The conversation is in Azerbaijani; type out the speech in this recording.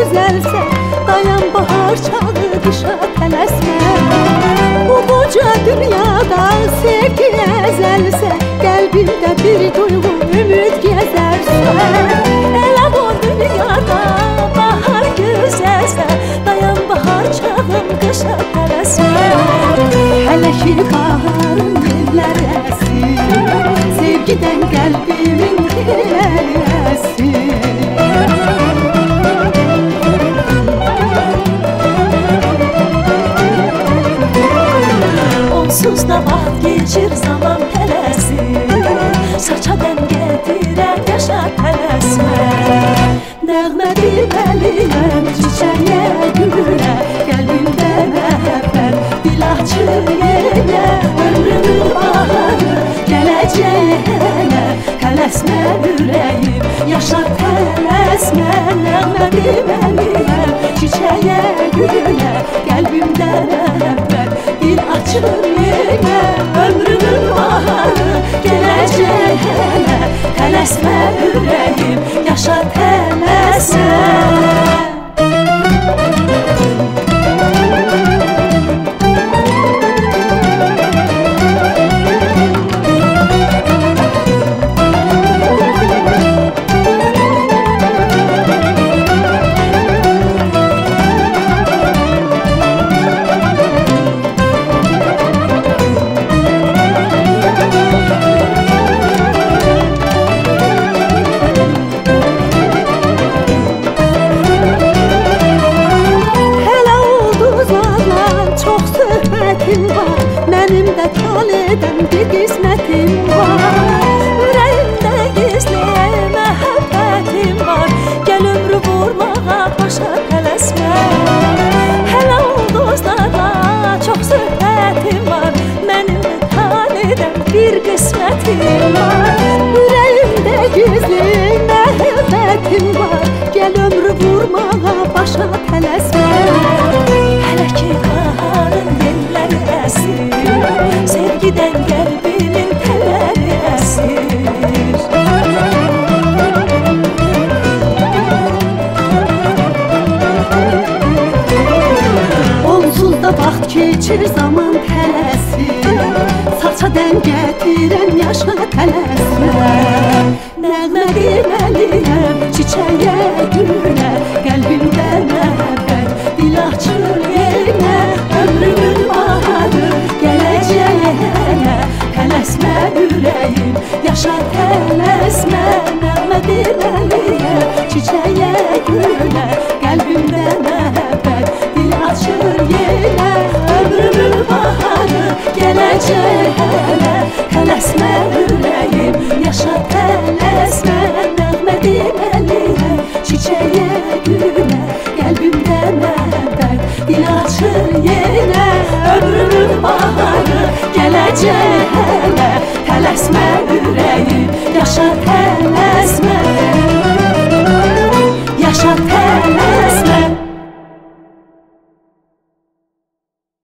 gözəlsə, dayan bahar çağı qışa tələsmə. Bu qoca dünyada sevgi əzəlsə, qəlbimdə bir duyğu ümid gəzərsə. Elə bu dünyada bahar gözəlsə, dayan bahar çağım qışa tələsmə. Hələ ki qaharın dilləri əsir, sevgidən qəlbimin dilləri əsir. Onsuz da vaxt geçir, zaman tələsir, saça dən gətirər, yaşa tələsmə. Nəğmə deməliyəm çiçəyə, gülə, qəlbimdə məhəbbət dil açır yenə. Ömrümün baharı gələcək hələ, tələsmə ürəyim, yaşa tələsmə. Nəğmə deməliyəm çiçəyə, gülə, qəlbimdə məhəbbət dil açır yenə. Ömrümün baharı gələcək hələ, tələsmə ürəyim, yaşa tələsmə. Mənim də taleydən bir qismətim var, ürəyimdə gizli məhəbbətim var. Gəl ömrü vurmağa başa tələsmə. Hələ ulduzlarla çox söhbətim var, mənim də taleydən bir qismətim var. Ürəyimdə gizli məhəbbətim var, gəl ömrü vurmağa başa tələsmə. Hələ ki qaharın dilləri əsir, sevgidən qəlbimin telləri əsir. Onsuz da vaxt keçir, zaman tələsir, saça dən gətirən, yaşa tələsmə. Nəğmə deməliyəm çiçəyə, gülə, qəlbimdə məhəbbət dil açır yenə. Ömrümün baharı gələcək hələ, tələsmə ürəyim, yaşa tələsmə. Nəğmə deməliyəm çiçəyə, gülə, qəlbimdə məhəbbət dil açır yenə. Ömrümün baharı gələcək hələ, tələsmə ürəyim, yaşa tələsmə. Nəğmə deməliyəm çiçəyə, gülə, qəlbimdə məhəbbət dil açır yenə. Ömrümün baharı gələcək hələ, tələsmə ürəyim, yaşa tələsmə.